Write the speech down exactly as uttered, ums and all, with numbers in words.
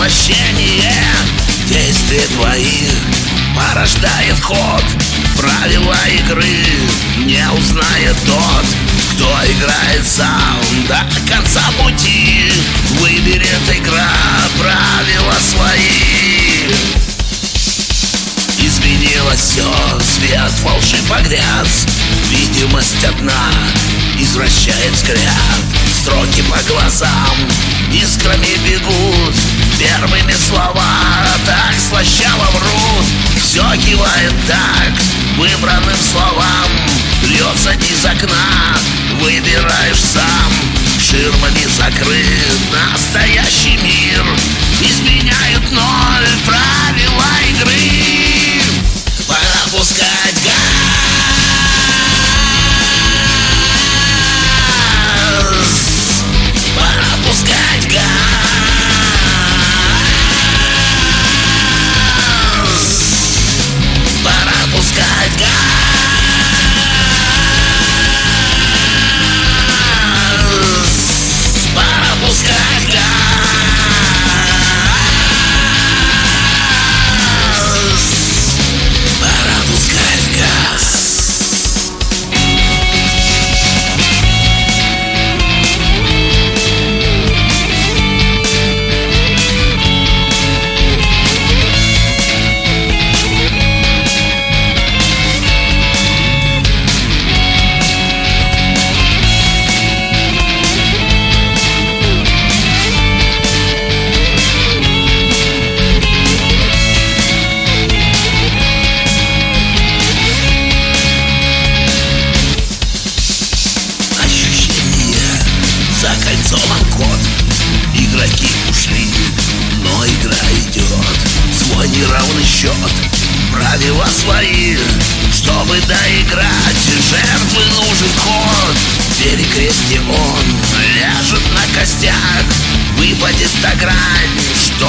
воплощение действий твоих порождает ход. Правила игры не узнает тот, кто играет сам до конца пути. Выберет игра правила свои. Изменилось все, свет волши погряз. Видимость одна извращает взгляд. Строки по глазам искрами бегут. Первыми слова так слащаво врут. Все кивает так выбранным словам. Льется из окна, выбираешь сам. Ширмами закрыт настоящий мир. Изменяют ноль правила игры. Пора пускать газ. Пора пускать газ. Пора пускать газ. Пора пускать газ. Пора пускать газ. Закольцован код. Игроки ушли, но игра идет. Свой неравный счет, правила свои. Чтобы доиграть, жертвы нужен ход. В перекрестье он ляжет на костях. Выпадет та грань, что